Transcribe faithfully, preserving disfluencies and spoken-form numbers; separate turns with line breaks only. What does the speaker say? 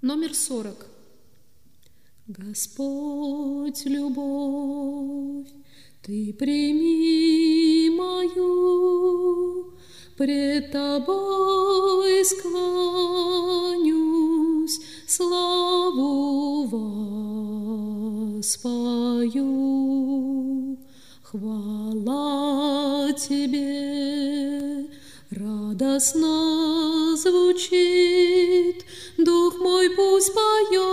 Номер сорок. Господь, любовь, Ты прими мою, пред Тобой склонюсь, славу воспою. Хвала Тебе радостно звучит, дух мой пусть поет